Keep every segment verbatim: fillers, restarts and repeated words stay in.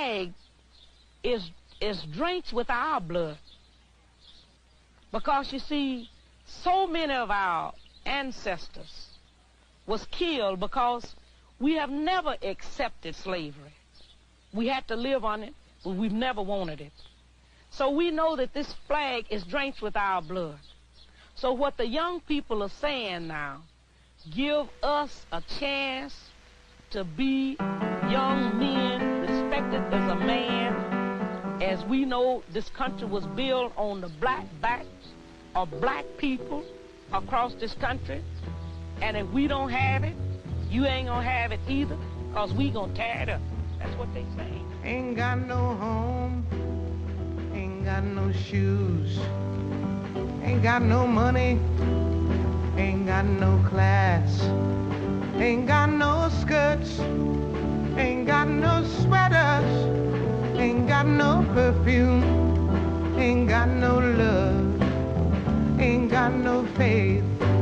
flag is is drenched with our blood. Because you see, so many of our ancestors was killed because we have never accepted slavery. We had to live on it, but we've never wanted it. So we know that this flag is drenched with our blood. So what the young people are saying now, give us a chance to be young men, respected as a man. As we know, this country was built on the black backs of black people across this country. And if we don't have it, you ain't gonna have it either, because we gonna tear it up. That's what they say. Ain't got no home, ain't got no shoes, ain't got no money, ain't got no class, ain't got no skirts, ain't got no sweaters, ain't got no perfume, ain't got no love, ain't got no faith.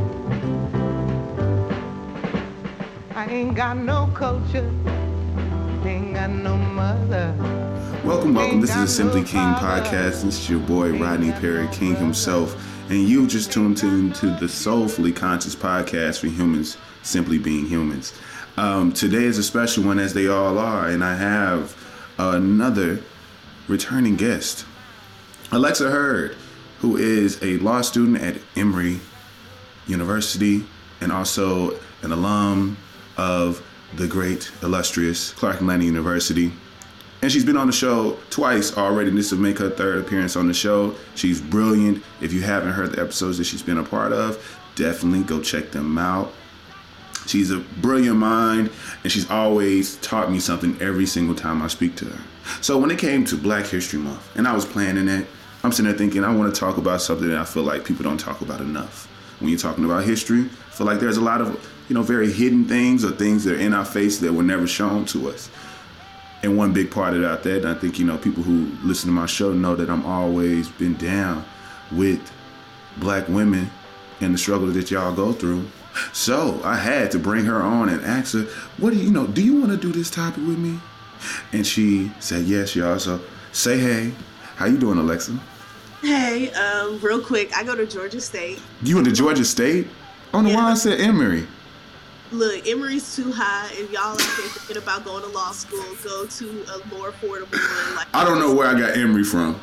I ain't got no culture, ain't got no mother. Welcome, welcome. This is the Simply King podcast. This is your boy Rodney Perry, King himself, and you just tuned into the Soulfully Conscious podcast for humans simply being humans. Um, today is a special one, as they all are, and I have another returning guest, Alexa Hurd, who is a law student at Emory University and also an alum of the great, illustrious Clark Atlanta University. And she's been on the show twice already. This will make her third appearance on the show. She's brilliant. If you haven't heard the episodes that she's been a part of, definitely go check them out. She's a brilliant mind, and she's always taught me something every single time I speak to her. So when it came to Black History Month, and I was planning it, I'm sitting there thinking, I want to talk about something that I feel like people don't talk about enough. When you're talking about history, I feel like there's a lot of, you know, very hidden things or things that are in our face that were never shown to us. And one big part of that, that and I think, you know, people who listen to my show know that I'm always been down with Black women and the struggles that y'all go through. So I had to bring her on and ask her, what do you, you know, do you want to do this topic with me? And she said, yes, y'all. So say hey. How you doing, Alexa? Hey, um, real quick, I go to Georgia State. You went to Georgia State? Oh, no, yeah. Why I said Emory? Look, Emory's too high. If y'all are thinking about going to law school, go to a more affordable one. Like I don't know where I got Emory from.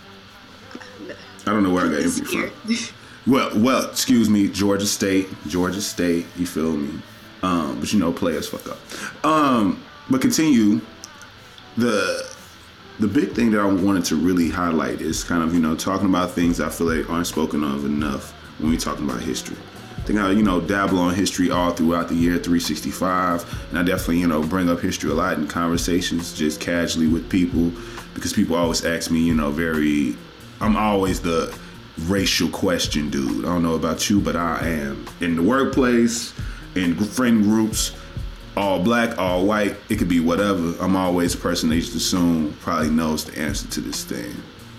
No. I don't know where I got Emory from. Well, well, excuse me, Georgia State, Georgia State. You feel me? Um, but you know, players fuck up. Um, but continue. The the big thing that I wanted to really highlight is kind of, you know, talking about things I feel like aren't spoken of enough when we're talking about history. I think I, you know, dabble on history all throughout the year three sixty-five, and I definitely, you know, bring up history a lot in conversations just casually with people, because people always ask me, you know, very, I'm always the racial question dude. I don't know about you, but I am. In the workplace, in friend groups, all black, all white, it could be whatever. I'm always a person they just assume probably knows the answer to this thing.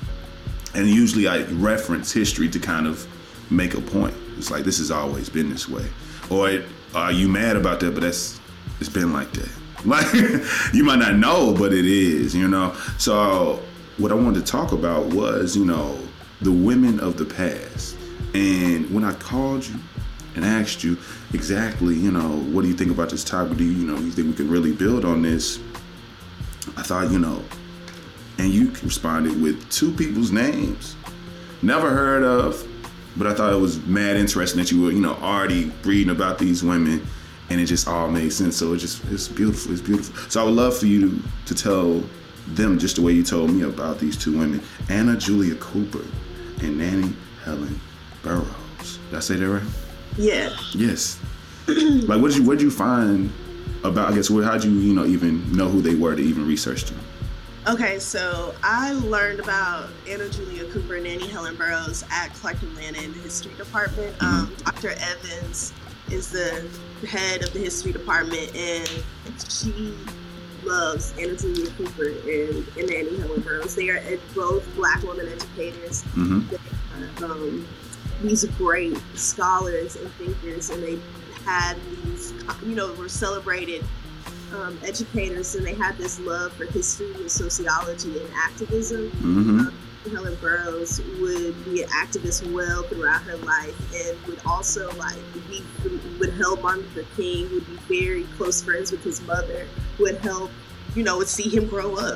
And usually I reference history to kind of make a point. It's like, this has always been this way. Or are you mad about that? But that's, it's been like that. Like, you might not know, but it is, you know? So what I wanted to talk about was, you know, the women of the past. And when I called you and asked you exactly, you know, what do you think about this topic? Do you, you know, you think we can really build on this? I thought, you know, and you responded with two people's names. Never heard of, but I thought it was mad interesting that you were, you know, already reading about these women, and it just all made sense. So it just, it's beautiful, it's beautiful. So I would love for you to, to tell them just the way you told me about these two women, Anna Julia Cooper and Nannie Helen Burroughs. Did I say that right? Yeah. Yes. Like, what did you, what did you find about, I guess, how'd you, you know, even know who they were to even research them? Okay, so I learned about Anna Julia Cooper and Nannie Helen Burroughs at Clark Atlanta in the history department. Mm-hmm. Um, Doctor Evans is the head of the history department, and she loves Anna Julia Cooper and, and Nannie Helen Burroughs. They are both Black women educators. Mm-hmm. They are, um, these great scholars and thinkers, and they had these, you know, were celebrated um, educators, and they had this love for history and sociology and activism. Mm-hmm. Um, Helen Burroughs would be an activist well throughout her life, and would also like be would help Martin Luther King, would be very close friends with his mother, would help, you know, would see him grow up.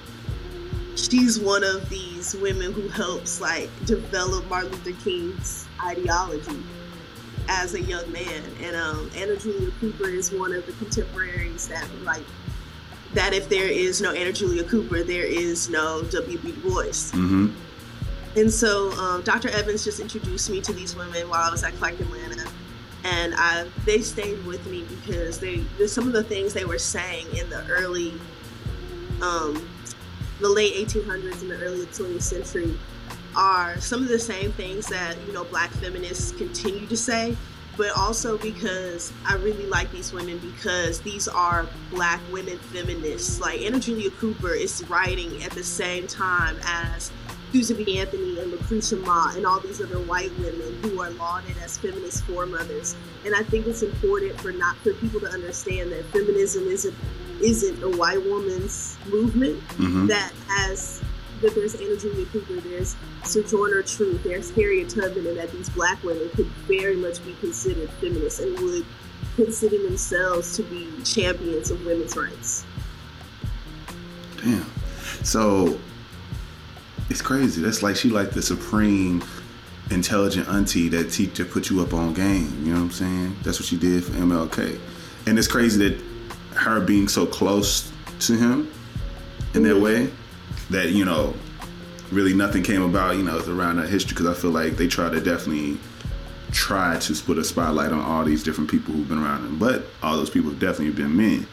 She's one of these women who helps like develop Martin Luther King's ideology as a young man. And um, Anna Julia Cooper is one of the contemporaries that like that if there is no Anna Julia Cooper, there is no W B Du Bois. Mm-hmm. And so um, Doctor Evans just introduced me to these women while I was at Clark Atlanta. And I, they stayed with me because they, some of the things they were saying in the early, um, the late eighteen hundreds and the early twentieth century are some of the same things that, you know, Black feminists continue to say, but also because I really like these women because these are Black women feminists. Like Anna Julia Cooper is writing at the same time as Susan B. Anthony and Lucretia Mott and all these other white women who are lauded as feminist foremothers. And I think it's important for not for people to understand that feminism isn't isn't a white woman's movement. Mm-hmm. That has that there's Anna Julia Cooper, there's Sojourner Truth, there's Harriet Tubman, and that these Black women could very much be considered feminists and would consider themselves to be champions of women's rights. Damn. So it's crazy. That's like she like the supreme intelligent auntie that teach to put you up on game. You know what I'm saying? That's what she did for M L K. And it's crazy that her being so close to him in that way, that, you know, really nothing came about, you know, around that history, because I feel like they try to definitely try to put a spotlight on all these different people who've been around them, but all those people have definitely been men.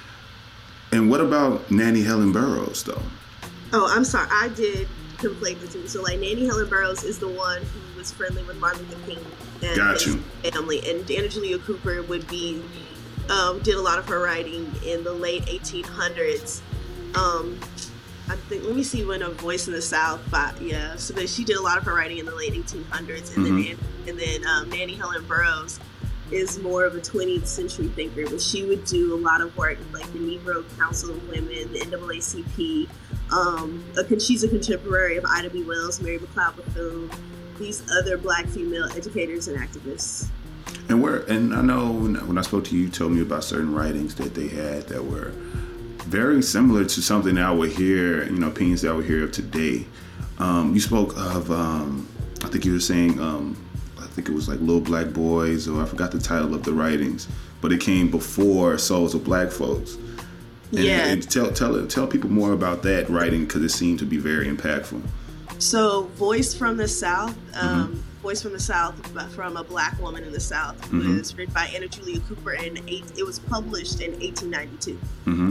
And what about Nannie Helen Burroughs, though? Oh, I'm sorry. I did conflate the two. So, like, Nannie Helen Burroughs is the one who was friendly with Martin Luther King and Got his you. family. And Anna Julia Cooper would be, um, did a lot of her writing in the late eighteen hundreds. Um, I think, let me see when A Voice in the South, but yeah, so that she did a lot of her writing in the late eighteen hundreds. And Mm-hmm. then, and then um, Nannie Helen Burroughs is more of a twentieth century thinker, but she would do a lot of work with like the Negro Council of Women, the N double A C P. Um, a, she's a contemporary of Ida B. Wells, Mary McLeod Bethune, these other Black female educators and activists. And where, and I know when, when I spoke to you, you told me about certain writings that they had that were very similar to something that I would hear, you know, opinions that I would hear of today. Um, you spoke of, um, I think you were saying, um, I think it was like Little Black Boys, or I forgot the title of the writings, but it came before Souls of Black Folks. And, yeah. and tell tell tell people more about that writing, because it seemed to be very impactful. So, Voice from the South, um, Mm-hmm. Voice from the South, from a Black woman in the South, Mm-hmm. was written by Anna Julia Cooper, and it was published in eighteen ninety-two. Mm-hmm.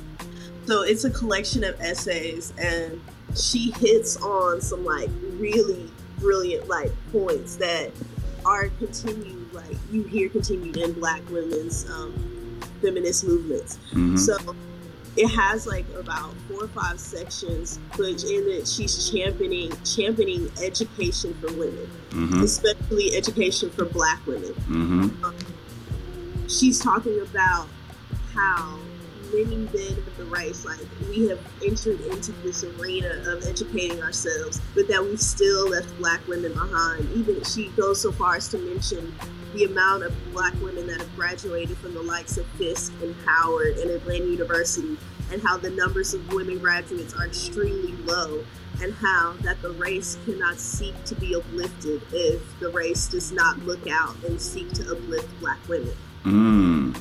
So it's a collection of essays, and she hits on some like really brilliant like points that are continued, like you hear continued in Black women's um, feminist movements. Mm-hmm. So it has like about four or five sections, which in it she's championing championing education for women, Mm-hmm. especially education for Black women. Mm-hmm. Um, she's talking about how many men of the race, like we have entered into this arena of educating ourselves, but that we still left Black women behind. Even she goes so far as to mention the amount of Black women that have graduated from the likes of Fisk and Howard and Atlanta University, and how the numbers of women graduates are extremely low, and how that the race cannot seek to be uplifted if the race does not look out and seek to uplift Black women. Mm.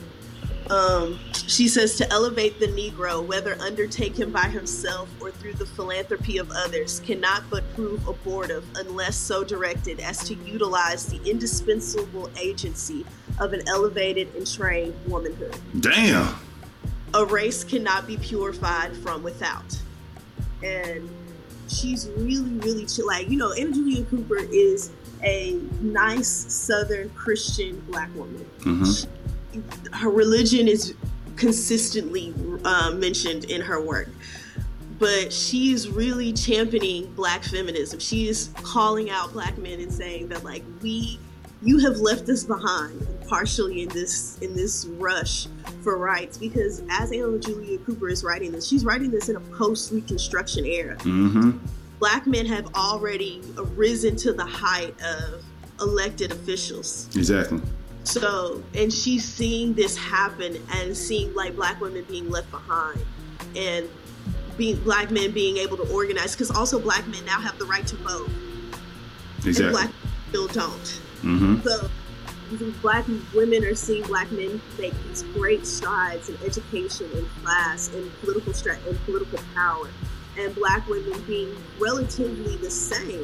Um, she says to elevate the Negro, whether undertaken by himself or through the philanthropy of others, cannot but prove abortive unless so directed as to utilize the indispensable agency of an elevated and trained womanhood. Damn. A race cannot be purified from without. And she's really, really chill. Like, you know, Anna Julia Cooper is a nice Southern Christian Black woman. Mm-hmm. She, her religion is consistently uh, mentioned in her work, but she is really championing Black feminism. She is calling out Black men and saying that, like, we, you have left us behind, partially in this in this rush for rights, because as Anna Julia Cooper is writing this, she's writing this in a post-Reconstruction era. Mm-hmm. Black men have already risen to the height of elected officials. Exactly. So, and she's seeing this happen and seeing like black women being left behind and being black men being able to organize, because also black men now have the right to vote. Exactly. And black men still don't. Mm-hmm. So black women are seeing black men make these great strides in education and class and political strat- and political power, and black women being relatively the same,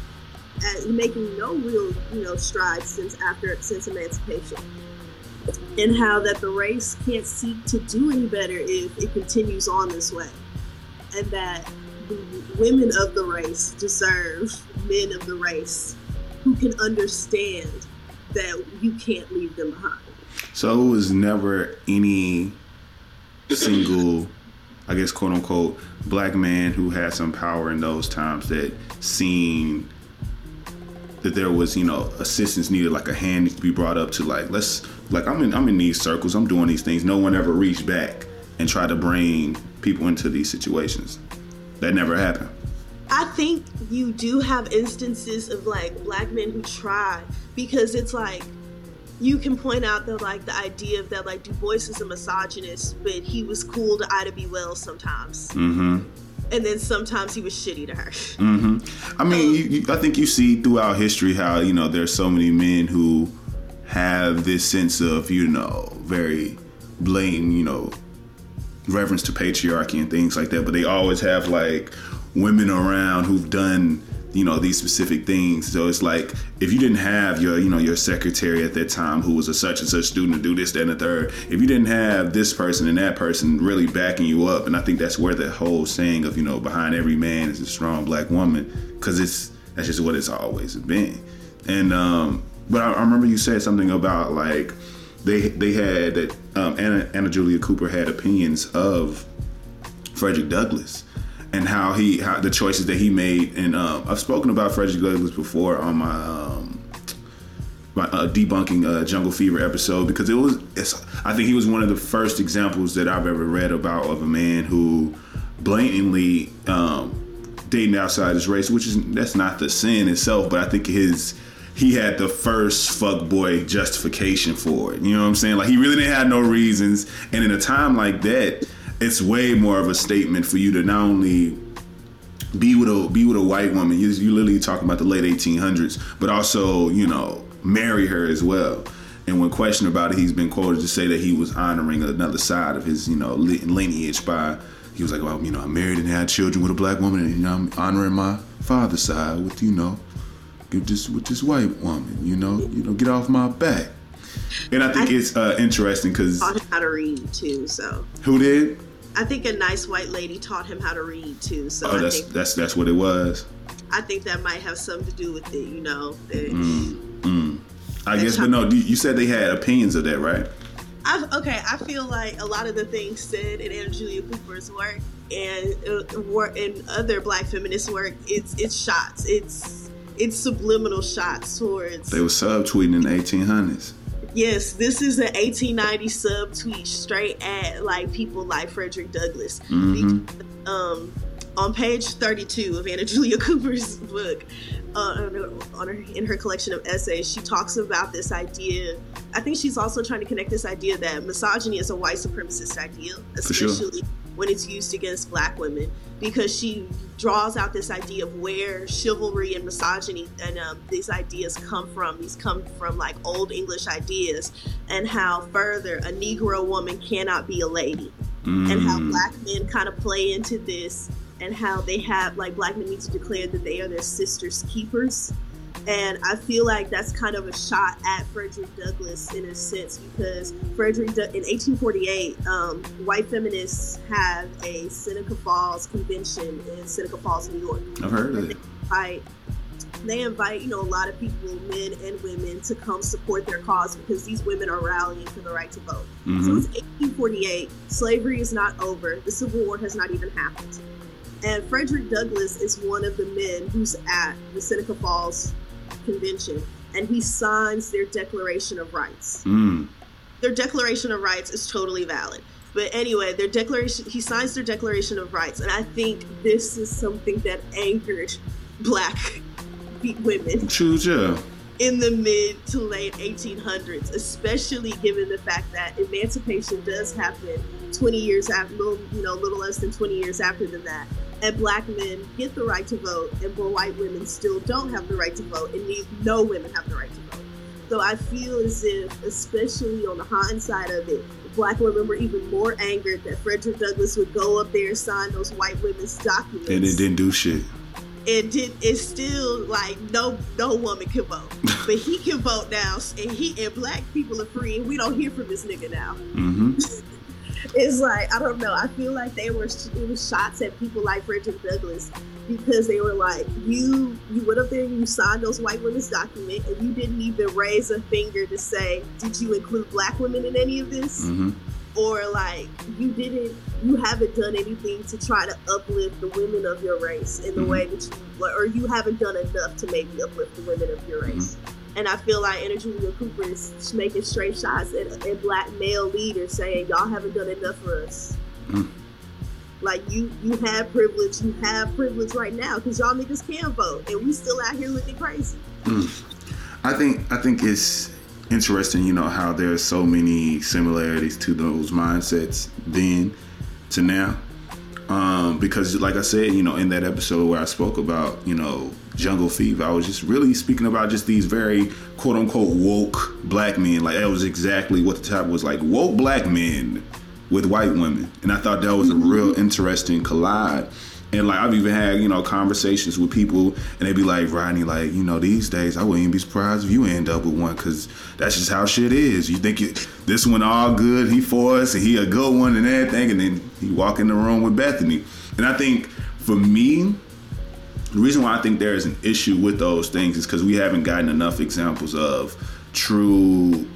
as making no real, you know, strides since after since emancipation. And how that the race can't seek to do any better if it continues on this way, and that the women of the race deserve men of the race who can understand that you can't leave them behind. So it was never any single, I guess, quote unquote, black man who had some power in those times that seen that there was, you know, assistance needed, like a hand needs to be brought up to, like, let's, like, I'm in, I'm in these circles, I'm doing these things. No one ever reached back and tried to bring people into these situations. That never happened. I think you do have instances of like black men who try, because it's like you can point out that like the idea of that like Du Bois is a misogynist, but he was cool to Ida B. Wells sometimes, mm-hmm. and then sometimes he was shitty to her. Mm-hmm. I mean, um, you, you, I think you see throughout history how, you know, there's so many men who have this sense of, you know, very blatant, you know, reference to patriarchy and things like that, but they always have like women around who've done, you know, these specific things. So it's like, if you didn't have your, you know, your secretary at that time who was a such and such student to do this, that, and the third, if you didn't have this person and that person really backing you up, and I think that's where the whole saying of, you know, behind every man is a strong black woman, because it's, that's just what it's always been. And, um, but I, I remember you said something about like, they they had that um, Anna, Anna Julia Cooper had opinions of Frederick Douglass and how he how the choices that he made. And um, I've spoken about Frederick Douglass before on my um, my uh, debunking uh, Jungle Fever episode, because it was it's, I think he was one of the first examples that I've ever read about of a man who blatantly um, dating outside his race, which is that's not the sin itself, but I think his he had the first fuckboy justification for it. You know what I'm saying? Like, he really didn't have no reasons. And in a time like that, it's way more of a statement for you to not only be with a be with a white woman, you, you literally talking about the late eighteen hundreds, but also, you know, marry her as well. And when questioned about it, he's been quoted to say that he was honoring another side of his, you know, lineage by, he was like, well, you know, I married and had children with a black woman, and, you know, I'm honoring my father's side with, you know, Just with this white woman, you know, you know, get off my back. And I think I, it's uh, interesting because taught him how to read too. So who did? I think a nice white lady taught him how to read too. So oh, I that's think, that's that's what it was. I think that might have something to do with it, you know. That, mm, mm. I guess, but no, you said they had opinions of that, right? I, okay, I feel like a lot of the things said in Anna Julia Cooper's work and uh, in other black feminist work, it's it's shots, it's. It's subliminal shots towards. They were subtweeting in the eighteen hundreds. Yes, this is an eighteen ninety subtweet straight at like people like Frederick Douglass. Mm-hmm. Because, um, on page thirty-two of Anna Julia Cooper's book, uh, on her, in her collection of essays, she talks about this idea. I think she's also trying to connect this idea that misogyny is a white supremacist ideal, especially sure. when it's used against black women, because she draws out this idea of where chivalry and misogyny and um, these ideas come from. These come from like old English ideas, and how further a Negro woman cannot be a lady, mm. and how black men kind of play into this, and how they have like black men need to declare that they are their sisters' keepers. And I feel like that's kind of a shot at Frederick Douglass in a sense, because Frederick du- in eighteen forty-eight, um, white feminists have a Seneca Falls convention in Seneca Falls, New York. I've heard of it. They invite, they invite, you know, a lot of people, men and women, to come support their cause, because these women are rallying for the right to vote. Mm-hmm. So it's eighteen forty-eight. Slavery is not over. The Civil War has not even happened. And Frederick Douglass is one of the men who's at the Seneca Falls convention, and he signs their Declaration of Rights. Mm. their Declaration of Rights is totally valid. But anyway, their declaration, he signs their Declaration of Rights, and I think this is something that angered Black women. True, yeah. In the mid to late eighteen hundreds, especially given the fact that emancipation does happen twenty years after, little, you know, little less than twenty years after than that, and Black men get the right to vote, and more white women still don't have the right to vote, and no women have the right to vote. So I feel as if, especially on the hindsight of it, Black women were even more angered that Frederick Douglass would go up there and sign those white women's documents. And it didn't do shit. It did. It's still like no no woman can vote, but he can vote now, and he and Black people are free, and we don't hear from this nigga now. Mm-hmm. It's like, I don't know. I feel like they were it was shots at people like Frederick Douglass because they were like, you you went up there and you signed those white women's document, and you didn't even raise a finger to say, did you include Black women in any of this? Mm-hmm. Or like you didn't, you haven't done anything to try to uplift the women of your race in the mm-hmm. way that you, or you haven't done enough to maybe uplift the women of your race. Mm-hmm. And I feel like Anna Julia Cooper is making straight shots at, at Black male leaders, saying y'all haven't done enough for us. Mm-hmm. Like you, you have privilege, you have privilege right now because y'all niggas can vote, and we still out here looking crazy. Mm-hmm. I think, I think it's interesting, you know, how there's so many similarities to those mindsets then to now. Um, because like I said, you know, in that episode where I spoke about, you know, Jungle Fever, I was just really speaking about just these very quote unquote woke Black men. Like that was exactly what the topic was, like woke Black men with white women. And I thought that was a real interesting collide. And like I've even had, you know, conversations with people, and they be like, Rodney, like, you know, these days I wouldn't even be surprised if you end up with one, because that's just how shit is. You think it, this one all good, he for us, and he a good one and everything, and then he walk in the room with Bethany. And I think for me, the reason why I think there is an issue with those things is because we haven't gotten enough examples of true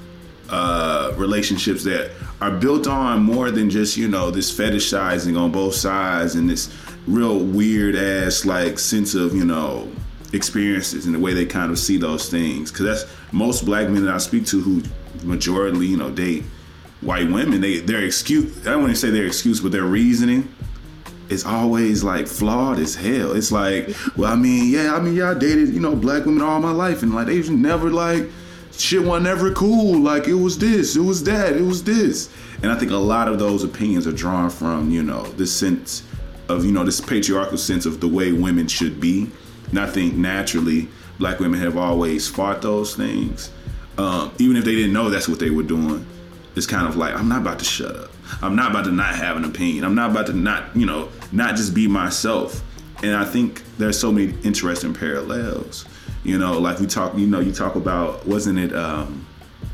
uh, relationships that are built on more than just, you know, this fetishizing on both sides and this real weird ass like sense of, you know, experiences and the way they kind of see those things. Because that's most Black men that I speak to who majority, you know, date white women, they their excuse, I don't want to say their excuse, but their reasoning is always like flawed as hell. It's like, well, I mean, yeah, I mean, yeah, I dated, you know, Black women all my life, and like they never like shit wasn't ever cool. Like it was this, it was that, it was this. And I think a lot of those opinions are drawn from, you know, this sense of, you know, this patriarchal sense of the way women should be. And I think naturally Black women have always fought those things. Um, even if they didn't know that's what they were doing. It's kind of like, I'm not about to shut up. I'm not about to not have an opinion. I'm not about to not, you know, not just be myself. And I think there's so many interesting parallels. You know, like we talk, you know, you talk about, wasn't it, um,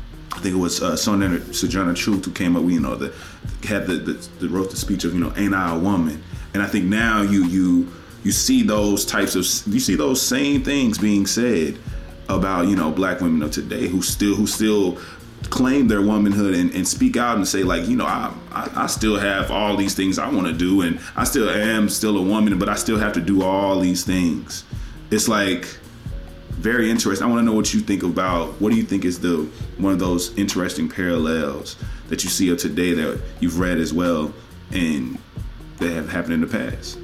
I think it was uh, Sojourner, Sojourner Truth who came up with, you know, the, had the, the, the wrote the speech of, you know, ain't I a woman? And I think now you you you see those types of, you see those same things being said about, you know, Black women of today who still who still claim their womanhood and, and speak out and say, like, you know, I, I I still have all these things I want to do, and I still am still a woman, but I still have to do all these things. It's like very interesting. I want to know what you think about, what do you think is the one of those interesting parallels that you see of today that you've read as well and that have happened in the past?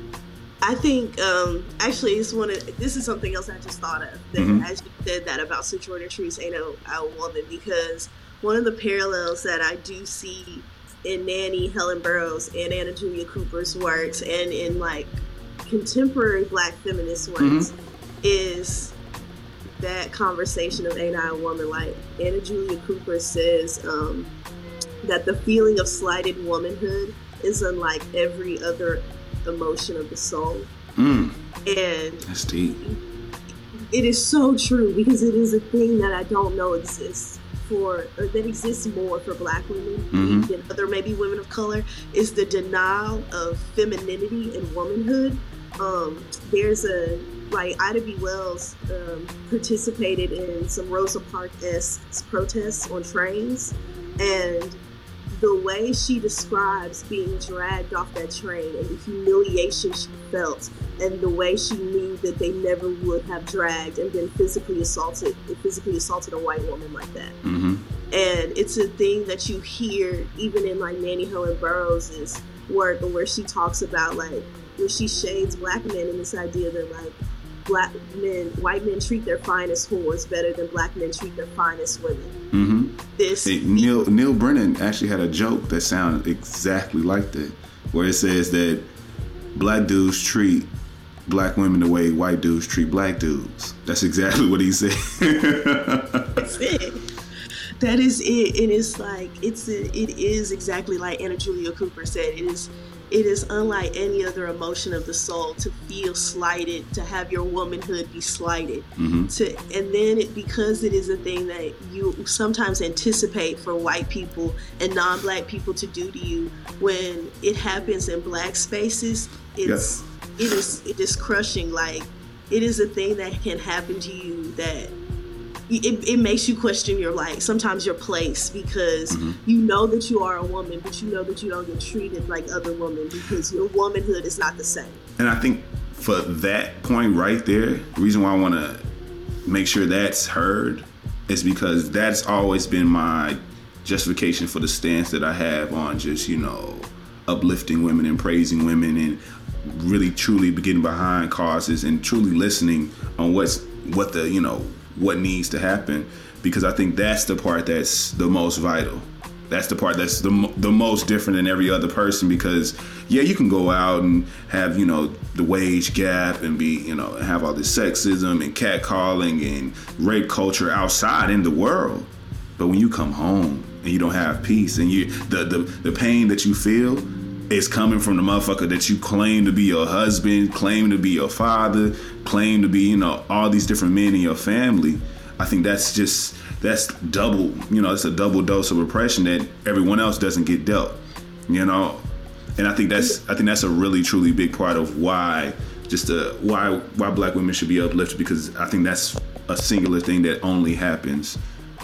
I think, um, actually, it's one of, this is something else I just thought of, that mm-hmm. as you said that about Sojourner Truth's Ain't I a Woman, because one of the parallels that I do see in Nanny, Helen Burroughs, and Anna Julia Cooper's works, and in, like, contemporary Black feminist works, mm-hmm. is that conversation of Ain't I a Woman. Like, Anna Julia Cooper says um, that the feeling of slighted womanhood is unlike every other emotion of the soul. Mm. And that's deep. It is so true, because it is a thing that I don't know exists for, or that exists more for Black women mm-hmm. than other maybe women of color, is the denial of femininity and womanhood. Um, there's a, like, Ida B. Wells um, participated in some Rosa Parks-esque protests on trains, and the way she describes being dragged off that train and the humiliation she felt, and the way she knew that they never would have dragged and been physically assaulted, physically assaulted a white woman like that. Mm-hmm. And it's a thing that you hear even in like Nannie Helen Burroughs' work, where she talks about like where she shades black men in this idea that like black men, white men treat their finest whores better than black men treat their finest women. Mm-hmm. This hey, Neil Neil Brennan actually had a joke that sounded exactly like that, where it says that black dudes treat black women the way white dudes treat black dudes. That's exactly what he said. That's it. That is it. And it's like it's a, it is exactly like Anna Julia Cooper said. It is it is unlike any other emotion of the soul to feel slighted, to have your womanhood be slighted. Mm-hmm. To and then it, because it is a thing that you sometimes anticipate for white people and non-black people to do to you, when it happens in black spaces, it's yeah. it is it is crushing. Like it is a thing that can happen to you that It, it makes you question your, like, sometimes your place, because mm-hmm. you know that you are a woman, but you know that you don't get treated like other women because your womanhood is not the same. And I think for that point right there, the reason why I want to make sure that's heard is because that's always been my justification for the stance that I have on just, you know, uplifting women and praising women and really truly getting behind causes and truly listening on what's, what the, you know, what needs to happen, because I think that's the part that's the most vital. That's the part that's the the most different than every other person, because yeah, you can go out and have, you know, the wage gap and be, you know, have all this sexism and catcalling and rape culture outside in the world, but when you come home and you don't have peace and you the the, the pain that you feel is coming from the motherfucker that you claim to be your husband, claim to be your father, claim to be, you know, all these different men in your family. I think that's just, that's double, you know, it's a double dose of oppression that everyone else doesn't get dealt, you know? And I think that's, I think that's a really, truly big part of why, just uh, why, why black women should be uplifted, because I think that's a singular thing that only happens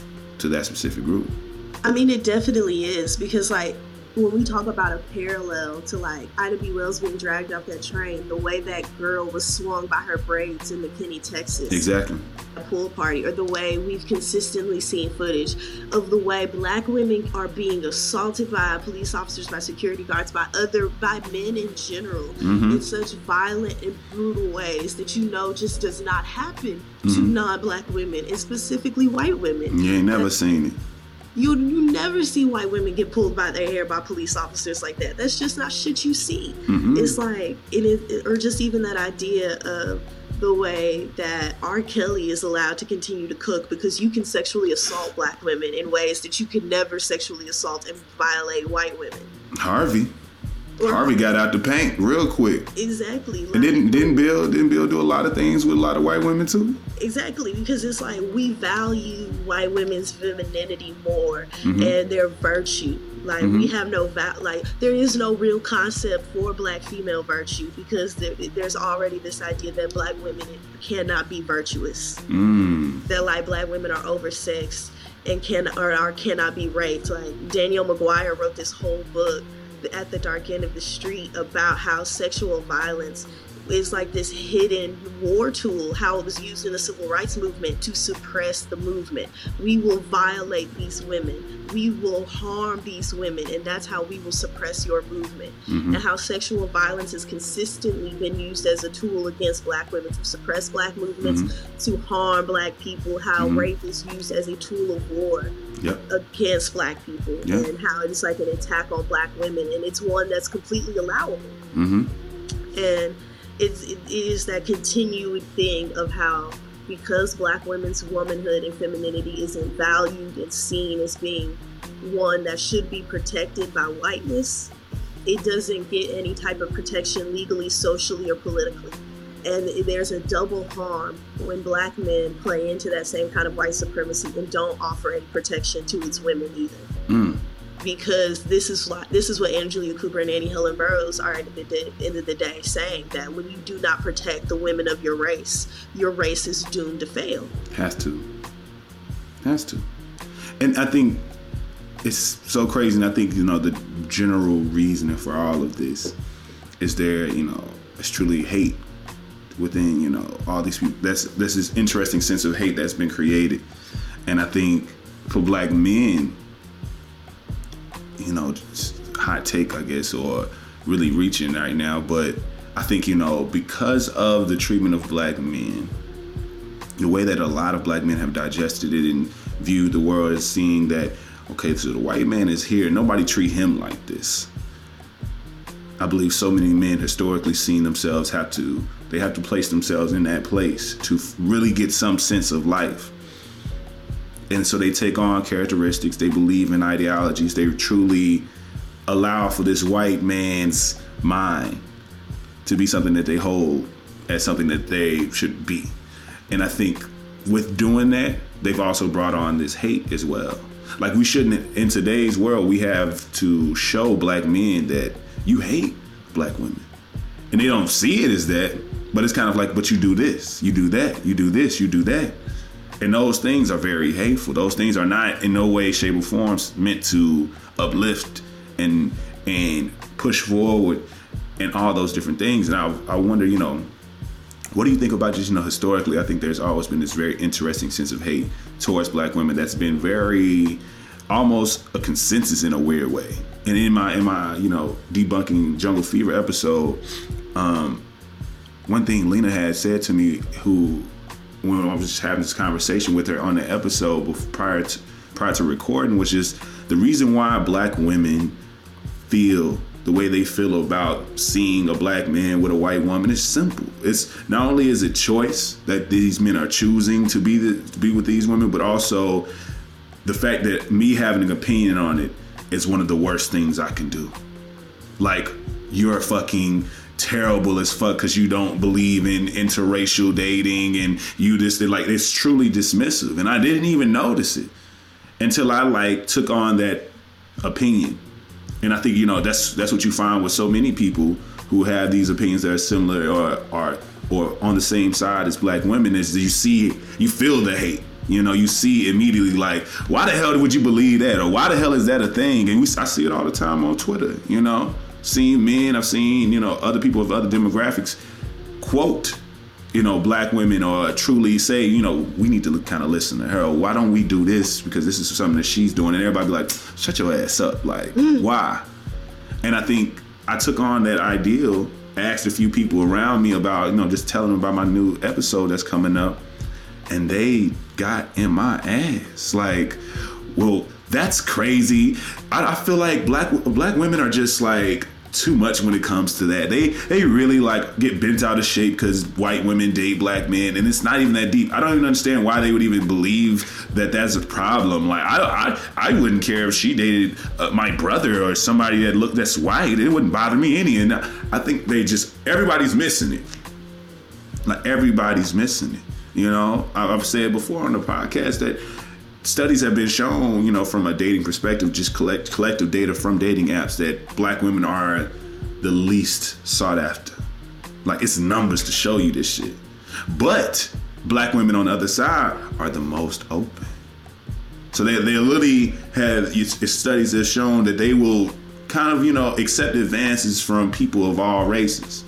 to that specific group. I mean, it definitely is, because like, when we talk about a parallel to like Ida B. Wells being dragged off that train, the way that girl was swung by her braids in McKinney, Texas. Exactly. A pool party, or the way we've consistently seen footage of the way black women are being assaulted by police officers, by security guards, by other, by men in general, mm-hmm. in such violent and brutal ways that you know just does not happen mm-hmm. to non-black women, and specifically white women. You ain't never That's, seen it. You you never see white women get pulled by their hair by police officers like that. That's just not shit you see. Mm-hmm. It's like, it is, or just even that idea of the way that R. Kelly is allowed to continue to cook, because you can sexually assault black women in ways that you could never sexually assault and violate white women. Harvey. Or, Harvey got out the paint real quick. Exactly. Like, and didn't didn't Bill didn't Bill do a lot of things with a lot of white women too? Exactly, because it's like we value white women's femininity more mm-hmm. and their virtue. Like mm-hmm. we have no va- like there is no real concept for black female virtue, because there, there's already this idea that black women cannot be virtuous. Mm. That like black women are oversexed and can or are cannot be raped. Like Danielle McGuire wrote this whole book, At the Dark End of the Street, about how sexual violence is like this hidden war tool, how it was used in the civil rights movement to suppress the movement. We will violate these women. We will harm these women, and that's how we will suppress your movement. Mm-hmm. And how sexual violence has consistently been used as a tool against black women to suppress black movements, mm-hmm. to harm black people, how mm-hmm. rape is used as a tool of war. Yep. Against black people, yep. and how it's like an attack on black women, and it's one that's completely allowable. Mm-hmm. And it's, it is that continued thing of how, because black women's womanhood and femininity isn't valued and seen as being one that should be protected by whiteness, it doesn't get any type of protection legally, socially, or politically. And there's a double harm when black men play into that same kind of white supremacy and don't offer any protection to its women either. Mm. Because this is what this is what Anna Julia Cooper and Nannie Helen Burroughs are at the end of the day saying, that when you do not protect the women of your race, your race is doomed to fail. Has to. Has to. And I think it's so crazy, and I think, you know, the general reasoning for all of this is there, you know, it's truly hate within, you know, all these people. That's there's this interesting sense of hate that's been created. And I think for black men, you know, hot take, I guess, or really reaching right now, but I think, you know, because of the treatment of black men, the way that a lot of black men have digested it and viewed the world as seeing that, okay, so the white man is here, nobody treat him like this. I believe so many men historically seen themselves have to, they have to place themselves in that place to really get some sense of life. And so they take on characteristics, they believe in ideologies, they truly allow for this white man's mind to be something that they hold as something that they should be. And I think with doing that, they've also brought on this hate as well. Like, we shouldn't, in today's world, we have to show black men that you hate black women. And they don't see it as that, but it's kind of like, but you do this, you do that, you do this, you do that. And those things are very hateful. Those things are not in no way, shape, or form meant to uplift and and push forward and all those different things. And I, I wonder, you know, what do you think about just, you know, historically, I think there's always been this very interesting sense of hate towards black women that's been very, almost a consensus in a weird way. And in my, in my, you know, debunking Jungle Fever episode, um, one thing Lena had said to me, who, when I was just having this conversation with her on the episode prior to, prior to recording, was just the reason why black women feel the way they feel about seeing a black man with a white woman is simple. It's not only is it choice that these men are choosing to be the, to be with these women, but also the fact that me having an opinion on it is one of the worst things I can do. Like, you're fucking terrible as fuck because you don't believe in interracial dating, and you just, like, it's truly dismissive. And I didn't even notice it until I like took on that opinion. And I think, you know, that's that's what you find with so many people who have these opinions that are similar or are or on the same side as black women, is that you see, you feel the hate. You know, you see immediately, like, why the hell would you believe that? Or why the hell is that a thing? And we, I see it all the time on Twitter, you know. Seen men, I've seen, you know, other people of other demographics quote, you know, black women, or truly say, you know, we need to kind of listen to her. Why don't we do this? Because this is something that she's doing. And everybody be like, shut your ass up. Like, mm. why? And I think I took on that ideal, asked a few people around me about, you know, just telling them about my new episode that's coming up. And they got in my ass. Like, well, that's crazy. I, I feel like black black women are just like too much when it comes to that. They they really like get bent out of shape because white women date black men, and it's not even that deep. I don't even understand why they would even believe that that's a problem. Like, I I, I wouldn't care if she dated uh, my brother or somebody that looked that's white. It wouldn't bother me any. And I think they just, everybody's missing it. Like, everybody's missing it. You know, I've said before on the podcast that studies have been shown, you know, from a dating perspective, just collect collective data from dating apps, that black women are the least sought after. Like, it's numbers to show you this shit. But black women on the other side are the most open. So they they literally have, it's studies that have shown that they will kind of, you know, accept advances from people of all races.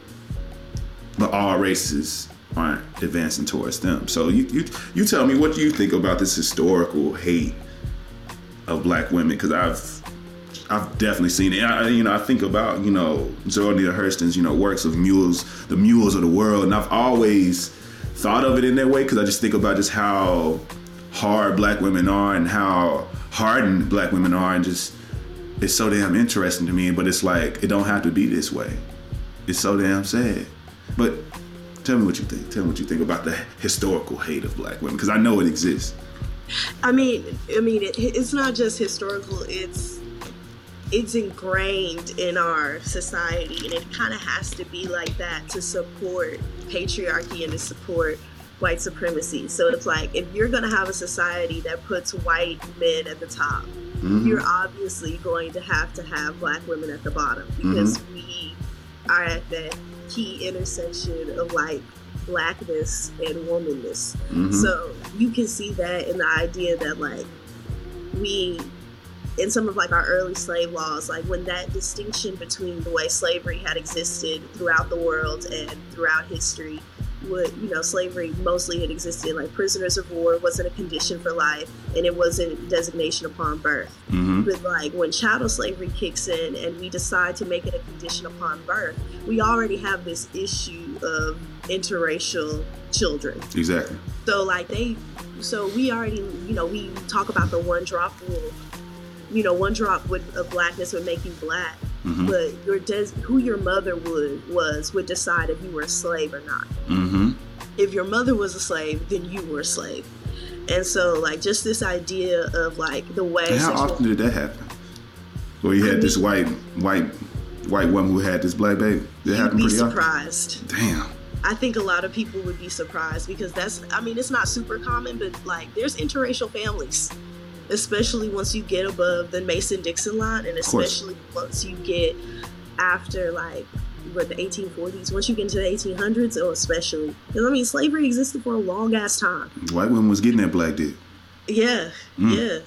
But all races aren't advancing towards them. So you, you you tell me, what do you think about this historical hate of black women? Because I've I've definitely seen it. I, you know, I think about, you know, Zora Neale Hurston's, you know, works of mules, the mules of the world, and I've always thought of it in that way, because I just think about just how hard black women are and how hardened black women are, and just, it's so damn interesting to me. But it's like, it don't have to be this way. It's so damn sad. But tell me what you think. Tell me what you think about the historical hate of black women, because I know it exists. I mean, I mean, it, it's not just historical. It's it's ingrained in our society, and it kind of has to be like that to support patriarchy and to support white supremacy. So it's like, if you're going to have a society that puts white men at the top, mm-hmm. you're obviously going to have to have black women at the bottom, because mm-hmm. we are at that key intersection of like blackness and womanness. Mm-hmm. So you can see that in the idea that like we, in some of like our early slave laws, like when that distinction between the way slavery had existed throughout the world and throughout history, what, you know, slavery mostly had existed. Like prisoners of war wasn't a condition for life, and it wasn't designation upon birth. Mm-hmm. But like when chattel slavery kicks in and we decide to make it a condition upon birth, we already have this issue of interracial children. Exactly. So like they, so we already, you know, we talk about the one drop rule. You know, one drop would, of blackness would make you black. Mm-hmm. But your des- who your mother would was would decide if you were a slave or not. Mm-hmm. If your mother was a slave, then you were a slave. And so, like, just this idea of like the way. And how sexual- often did that happen? Well, you had I mean, this white, white, white woman who had this black baby. Did it happen pretty pretty surprised. often? Damn. I think a lot of people would be surprised because that's. I mean, it's not super common, but like, there's interracial families. Especially once you get above the Mason-Dixon line, and especially once you get after, like, what, the eighteen forties, once you get into the eighteen hundreds, or especially. Because, I mean, slavery existed for a long-ass time. White women was getting that black dick. Yeah, mm. yeah.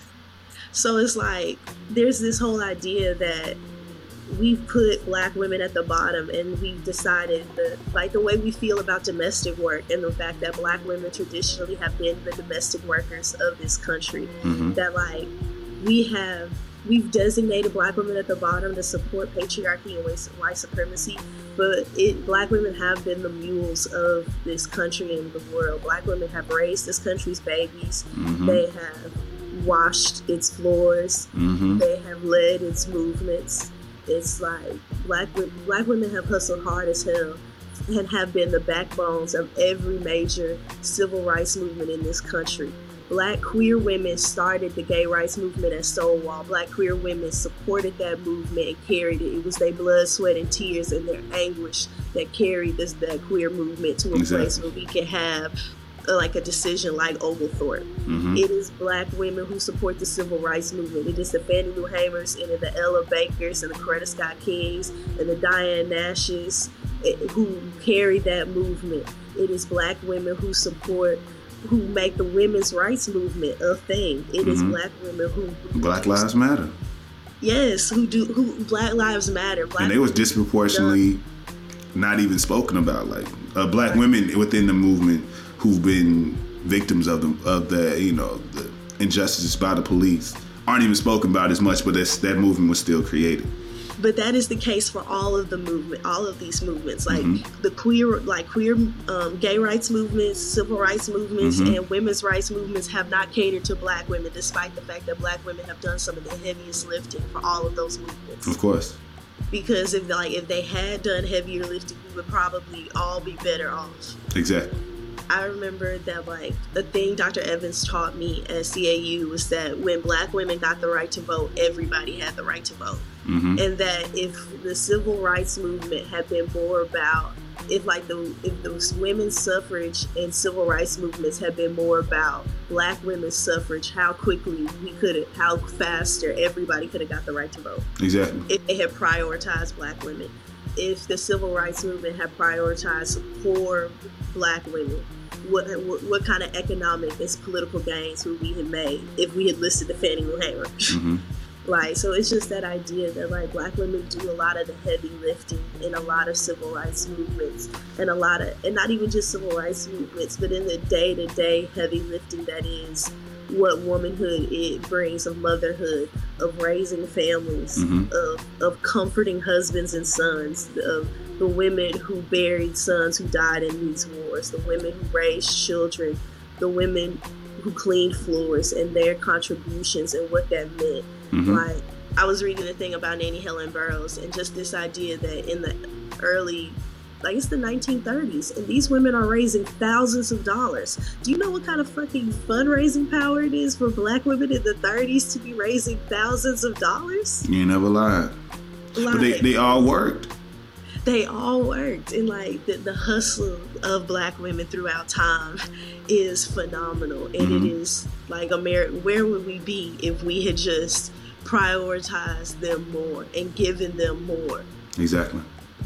So it's like, there's this whole idea that we've put black women at the bottom, and we've decided that, like, the way we feel about domestic work and the fact that black women traditionally have been the domestic workers of this country, mm-hmm. that like we have we've designated black women at the bottom to support patriarchy and white supremacy, but it black women have been the mules of this country and the world. Black women have raised this country's babies. Mm-hmm. They have washed its floors. Mm-hmm. They have led its movements. It's like black black women have hustled hard as hell and have been the backbones of every major civil rights movement in this country. Black queer women started the gay rights movement at Stonewall. Black queer women supported that movement and carried it. It was their blood, sweat, and tears and their anguish that carried this that queer movement to a exactly. place where we can have like a decision like Oglethorpe. Mm-hmm. It is black women who support the civil rights movement. It is the Fannie Lou Hamers and the Ella Bakers and the Coretta Scott Kings and the Diane Nashes who carry that movement. It is black women who support, who make the women's rights movement a thing. It mm-hmm. is black women who Black Lives Matter. Yes, who do who Black Lives Matter. Black and they was disproportionately done. Not even spoken about. Like uh, black right. women within the movement who've been victims of the of the you know the injustices by the police aren't even spoken about as much, but that's, that movement was still created. But that is the case for all of the movement, all of these movements, like mm-hmm. the queer, like queer, um, gay rights movements, civil rights movements, mm-hmm. and women's rights movements have not catered to black women, despite the fact that black women have done some of the heaviest lifting for all of those movements. Of course. Because if like if they had done heavier lifting, we would probably all be better off. Exactly. I remember that, like, the thing Doctor Evans taught me at C A U was that when black women got the right to vote, everybody had the right to vote. Mm-hmm. And that if the civil rights movement had been more about, if like the if the women's suffrage and civil rights movements had been more about black women's suffrage, how quickly we could have, how faster everybody could have got the right to vote. Exactly. If they had prioritized black women. If the civil rights movement had prioritized poor black women, What, what what kind of economic and political gains would we have made if we had listed the Fannie Lou Hamer? Mm-hmm. Like, so it's just that idea that like black women do a lot of the heavy lifting in a lot of civil rights movements, and a lot of, and not even just civil rights movements, but in the day-to-day heavy lifting that is what womanhood it brings, of motherhood, of raising families, mm-hmm. of of comforting husbands and sons, of the women who buried sons who died in these wars, the women who raised children, the women who cleaned floors, and their contributions and what that meant. Mm-hmm. Like, I was reading a thing about Nannie Helen Burroughs, and just this idea that in the early, like it's the nineteen thirties, and these women are raising thousands of dollars. Do you know what kind of fucking fundraising power it is for black women in the thirties to be raising thousands of dollars? You never lied. Like, but they, they all worked. They all worked, and like the, the hustle of black women throughout time is phenomenal, and mm-hmm. it is like America. Where would we be if we had just prioritized them more and given them more? Exactly.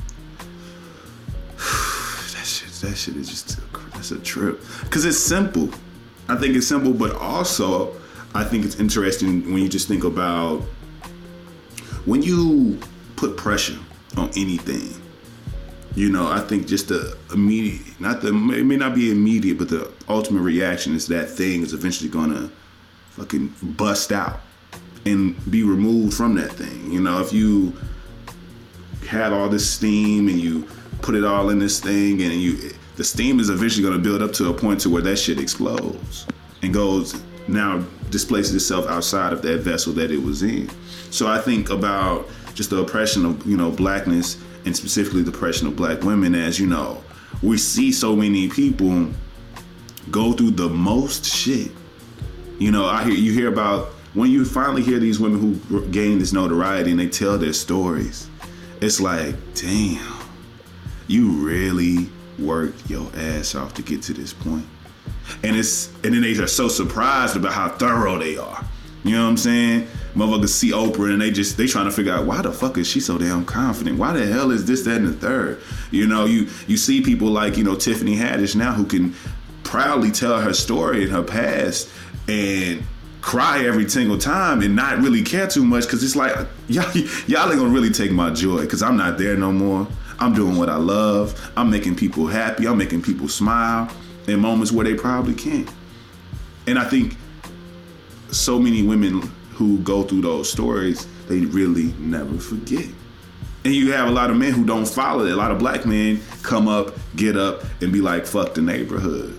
that shit, that shit is just that's a trip. Cause it's simple. I think it's simple, but also I think it's interesting when you just think about when you put pressure on anything. you know, I think just the immediate, not the, it may not be immediate, but the ultimate reaction is that thing is eventually gonna fucking bust out and be removed from that thing. You know, if you had all this steam and you put it all in this thing, and you, the steam is eventually gonna build up to a point to where that shit explodes and goes, now displaces itself outside of that vessel that it was in. So I think about just the oppression of, you know, blackness, and specifically the oppression of black women, as, you know, we see so many people go through the most shit. You know, I hear you hear about when you finally hear these women who gain this notoriety and they tell their stories. It's like, damn, you really worked your ass off to get to this point. And it's and then they are so surprised about how thorough they are. You know what I'm saying? Motherfuckers see Oprah and they just, they trying to figure out, why the fuck is she so damn confident? Why the hell is this, that, and the third? You know, you, you see people like, you know, Tiffany Haddish now, who can proudly tell her story and her past and cry every single time and not really care too much, because it's like, y'all, y'all ain't gonna really take my joy, because I'm not there no more. I'm doing what I love. I'm making people happy. I'm making people smile in moments where they probably can't. And I think so many women who go through those stories, they really never forget. And you have a lot of men who don't follow it. A lot of black men come up, get up, and be like, fuck the neighborhood.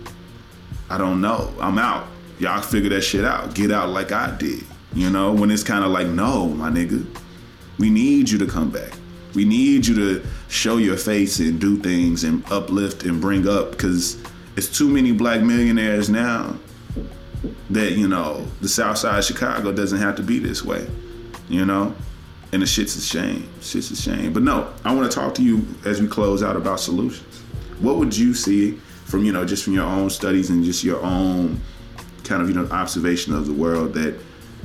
I don't know. I'm out. Y'all figure that shit out. Get out like I did. You know, when it's kind of like, no, my nigga, we need you to come back. We need you to show your face and do things and uplift and bring up, because it's too many black millionaires now that, you know, the South Side of Chicago doesn't have to be this way, you know? And the shit's a shame. Shit's a shame. But no, I want to talk to you as we close out about solutions. What would you see from, you know, just from your own studies and just your own kind of, you know, observation of the world that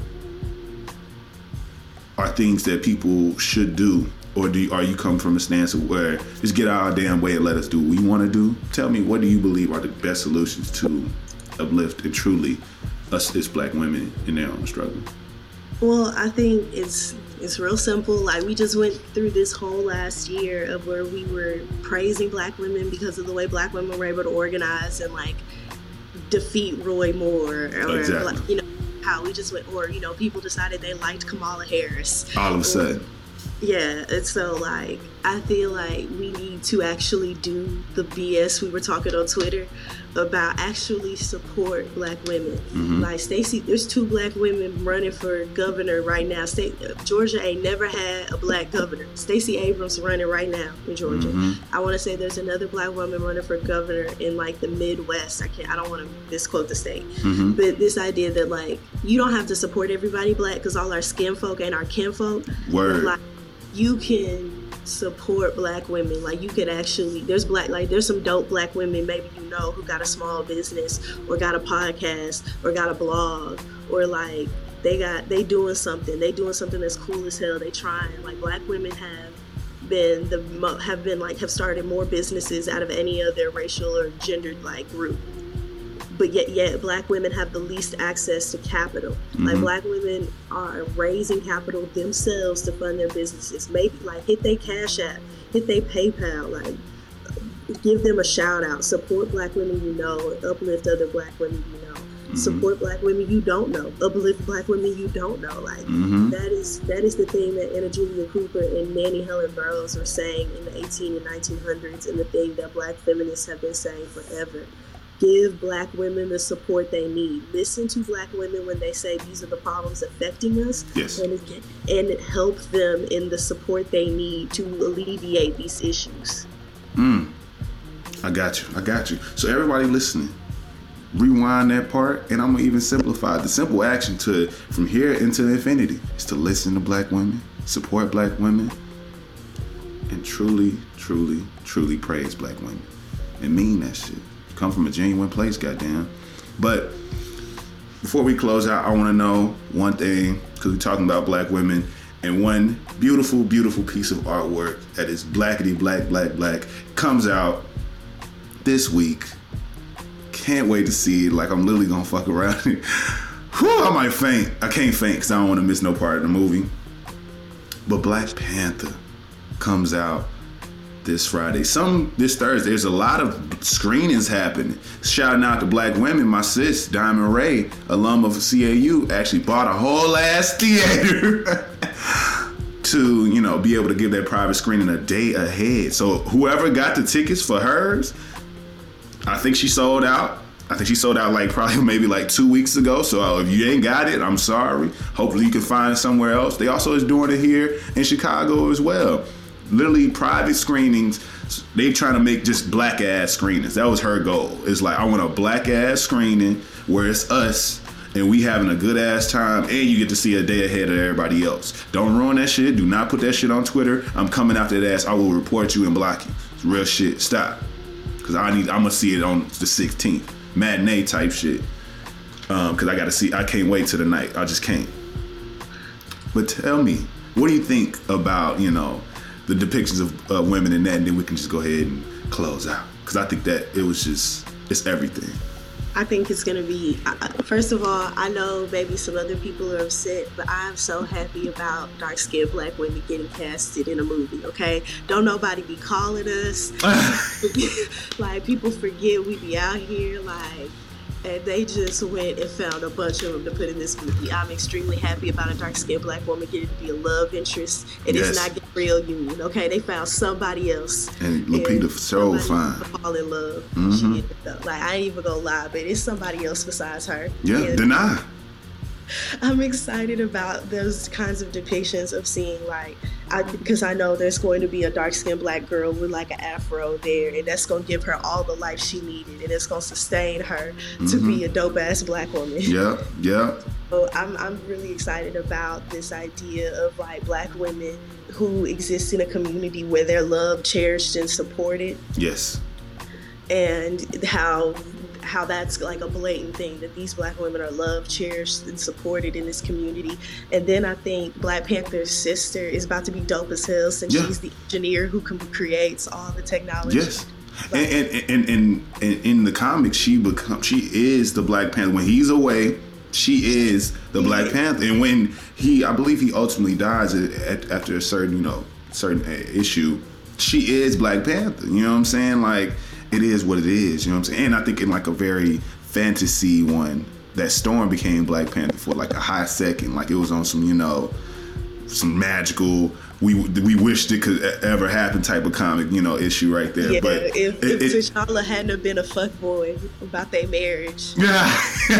are things that people should do? Or do you, are you come from a stance of where just get out our damn way and let us do what we want to do? Tell me, what do you believe are the best solutions to uplift and truly us as black women in their own struggle? Well, I think it's it's real simple. Like, we just went through this whole last year of where we were praising black women because of the way black women were able to organize and like defeat Roy Moore, or exactly. like, you know, how we just went, or, you know, people decided they liked Kamala Harris all of a or, sudden. Yeah, and so like I feel like we need to actually do the B S we were talking on Twitter about, actually support black women. Mm-hmm. Like Stacey, there's two black women running for governor right now. State Georgia ain't never had a black governor. Stacey Abrams running right now in Georgia. Mm-hmm. I want to say there's another black woman running for governor in like the Midwest. I can't. I don't want to misquote the state, mm-hmm. but this idea that like you don't have to support everybody black, because all our skin folk ain't our kinfolk. Word. Like, you can support black women. Like, you could actually, there's black, like there's some dope black women maybe you know who got a small business or got a podcast or got a blog, or like they got, they doing something, they doing something that's cool as hell. They trying, like black women have been the, have been like, have started more businesses out of any other racial or gendered like group. But yet, yet black women have the least access to capital. Mm-hmm. Like, black women are raising capital themselves to fund their businesses. Maybe like hit they Cash App, hit they PayPal, like give them a shout out. Support black women you know, uplift other black women you know. Mm-hmm. Support black women you don't know, uplift black women you don't know. Like mm-hmm. that is that is the thing that Anna Julia Cooper and Nannie Helen Burroughs were saying in the eighteen and nineteen hundreds, and the thing that black feminists have been saying forever. Give black women the support they need. Listen to black women when they say these are the problems affecting us, yes. and, and help them in the support they need to alleviate these issues. Mm. I got you. I got you. So everybody listening, rewind that part, and I'm gonna even simplify the simple action to from here into infinity is to listen to black women, support black women, and truly, truly, truly praise black women and mean that shit. Come from a genuine place, goddamn. But before we close out, I want to know one thing, because we're talking about black women, and one beautiful, beautiful piece of artwork that is blackity black, black, black comes out this week. Can't wait to see it. Like, I'm literally gonna fuck around. Whew, I might faint. I can't faint because I don't want to miss no part of the movie. But Black Panther comes out this Friday. Some this Thursday. There's a lot of screenings happening. Shouting out to black women. My sis, Diamond Ray, alum of C A U, actually bought a whole ass theater to, you know, be able to give that private screening a day ahead. So whoever got the tickets for hers, I think she sold out. I think she sold out like probably maybe like two weeks ago. So if you ain't got it, I'm sorry. Hopefully you can find it somewhere else. They also is doing it here in Chicago as well. Literally private screenings. They trying to make just black ass screenings. That was her goal. It's like, I want a black ass screening where it's us and we having a good ass time and you get to see a day ahead of everybody else. Don't ruin that shit. Do not put that shit on Twitter. I'm coming after that ass. I will report you and block you. It's real shit. Stop. Cause I need, I'm gonna see it on the sixteenth. Matinee type shit. Um, cause I gotta see, I can't wait till the night. I just can't. But tell me, what do you think about, you know, the depictions of uh, women in that, and then we can just go ahead and close out. Cause I think that it was just, it's everything. I think it's gonna be, uh, first of all, I know maybe some other people are upset, but I'm so happy about dark-skinned black women getting casted in a movie, okay? Don't nobody be calling us. Like, people forget we be out here, like, and they just went and found a bunch of them to put in this movie. I'm extremely happy about a dark-skinned black woman getting to be a love interest. It yes. is not Gabrielle Union, okay? They found somebody else. And Lupita so fine. Fall in love. Mm-hmm. She, like, I ain't even gonna lie, but it's somebody else besides her. Yeah, and deny. I'm excited about those kinds of depictions of seeing, like, I, because I know there's going to be a dark-skinned black girl with like an afro there, and that's going to give her all the life she needed, and it's going to sustain her mm-hmm. to be a dope-ass black woman. Yeah, yeah. So I'm I'm really excited about this idea of like black women who exist in a community where they're loved, cherished, and supported. Yes. And how how that's like a blatant thing, that these black women are loved, cherished, and supported in this community. And then I think Black Panther's sister is about to be dope as hell, since yeah. she's the engineer who can, creates all the technology. Yes. Like, and, and, and, and, and in the comics, she become she is the Black Panther. When he's away, she is the Black yeah. Panther. And when he, I believe he ultimately dies at, at, after a certain, you know, certain issue, she is Black Panther. You know what I'm saying? Like, it is what it is, you know what I'm saying? And I think in like a very fantasy one, that Storm became Black Panther for like a high second. Like it was on some, you know, some magical, we we wished it could ever happen type of comic, you know, issue right there. Yeah, but if, it, if it, T'Challa hadn't have been a fuckboy about their marriage. Yeah.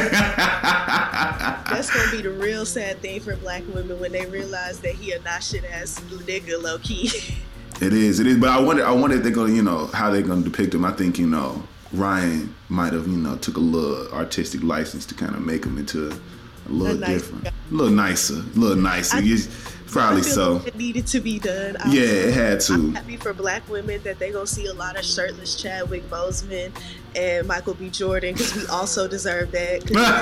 That's going to be the real sad thing for black women when they realize that he a not shit ass nigga low key. It is, it is. But I wonder, I wonder if they're gonna, you know, how they're gonna depict him. I think, you know, Ryan might have, you know, took a little artistic license to kind of make him into a little a nice different, guy. a little nicer, a little nicer. I, Probably I feel so. Like it needed to be done. I'm yeah, it had to. I'm happy for black women that they gonna see a lot of shirtless Chadwick Boseman and Michael B. Jordan, because we also deserve that.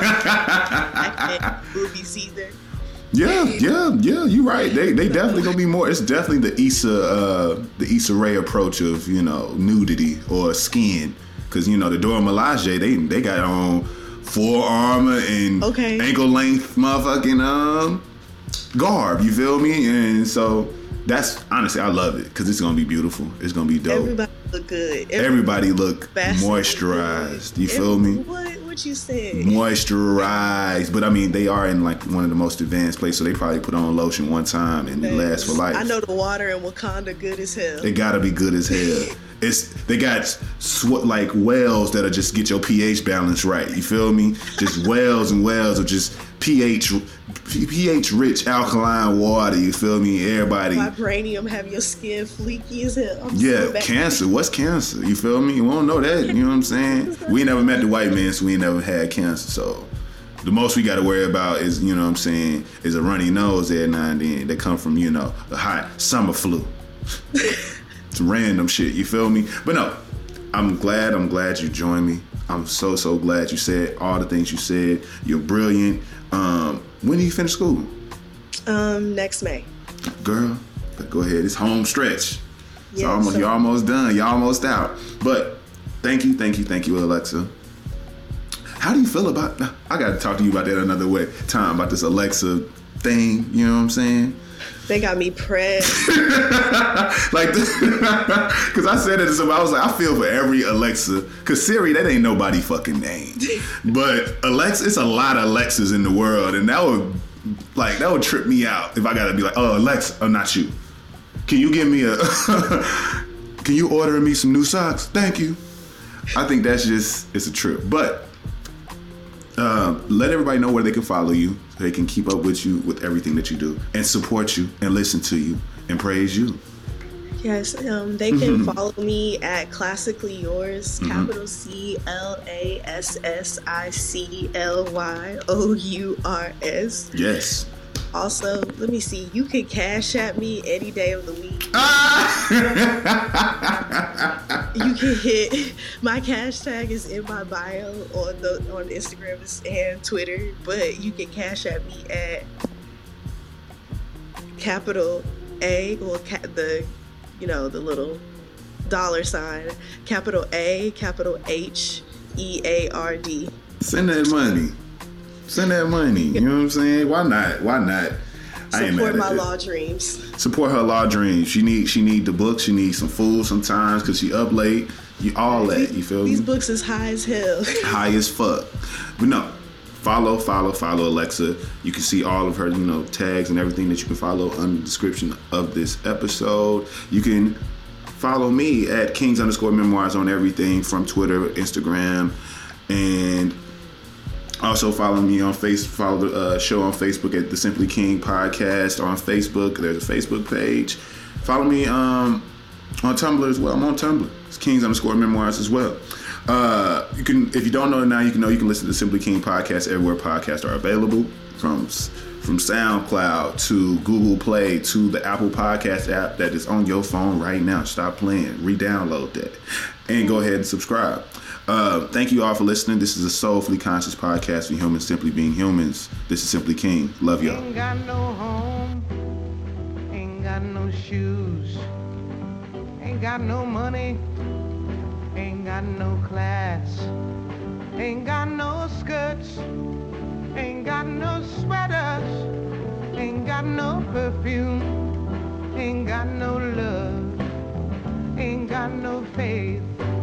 Movie season. Yeah, yeah, yeah. You're right. They they definitely gonna be more. It's definitely the Issa uh, the Issa Rae approach of, you know, nudity or skin, because, you know, the Dora Milaje, they they got on full armor and okay. ankle length motherfucking um garb. You feel me? And so that's, honestly, I love it because it's gonna be beautiful. It's gonna be dope. Everybody look good. Everybody, Everybody look moisturized. You feel Every, me? What what you said? Moisturized, but I mean they are in like one of the most advanced places, so they probably put on lotion one time and it lasts for life. I know the water in Wakanda good as hell. It gotta be good as hell. It's they got sw- like wells that'll just get your pH balance right. You feel me? Just wells and wells of just pH pH rich alkaline water. You feel me? Everybody. Vibranium have your skin fleeky as hell. I'm yeah, so cancer. What's cancer? You feel me? We don't know that. You know what I'm saying? We ain't never met the white man, so we ain't never had cancer. So the most we got to worry about is, you know what I'm saying, is a runny nose every now and then that come from, you know, a hot summer flu. It's random shit, you feel me? But no, I'm glad, I'm glad you joined me. I'm so, so glad you said all the things you said. You're brilliant. Um, when do you finish school? Um, next May. Girl, go ahead. It's home stretch. It's yeah, almost, so- you're almost done. You're almost out. But thank you, thank you, thank you, Alexa. How do you feel about, I got to talk to you about that another way, time, about this Alexa thing, you know what I'm saying? They got me pressed. Like, because I said it to somebody, I was like, I feel for every Alexa. Because Siri, that ain't nobody fucking name. But Alexa, it's a lot of Alexas in the world. And that would, like, that would trip me out if I got to be like, oh, Alexa, oh, not you. Can you give me a, can you order me some new socks? Thank you. I think that's just, it's a trip. But uh, let everybody know where they can follow you. So they can keep up with you with everything that you do and support you and listen to you and praise you. Yes, um, they can follow me at Classically Yours, mm-hmm. capital C L A S S I C L Y O U R S. Yes. Also, let me see, you can cash at me any day of the week. Ah! You can hit, my cash tag is in my bio on the on Instagram and Twitter, but you can cash at me at capital A, or ca- the, you know, the little dollar sign, capital A, capital H, E A R D. Send that money. Send that money. You know what I'm saying? Why not? Why not? I ain't Support mad my at law dreams. Support her law dreams. She need she need the books. She needs some food sometimes because she up late. You all that. You feel These me? books is high as hell. High as fuck. But no, follow, follow, follow Alexa. You can see all of her, you know, tags and everything that you can follow under the description of this episode. You can follow me at Kings underscore Memoirs on everything from Twitter, Instagram, and also follow me on Facebook. Follow the uh, show on Facebook at the Simply King Podcast on Facebook. There's a Facebook page. Follow me um, on Tumblr as well. I'm on Tumblr. It's Kings underscore Memoirs as well. Uh, you can, if you don't know it now, you can know you can listen to the Simply King Podcast everywhere podcasts are available, from from SoundCloud to Google Play to the Apple Podcast app that is on your phone right now. Stop playing, re-download that, and go ahead and subscribe. Uh, thank you all for listening. This is a soulfully conscious podcast for humans simply being humans. This is Simply King. Love y'all. Ain't got no home, ain't got no shoes, ain't got no money, ain't got no class, ain't got no skirts, ain't got no sweaters, ain't got no perfume, ain't got no love, ain't got no faith.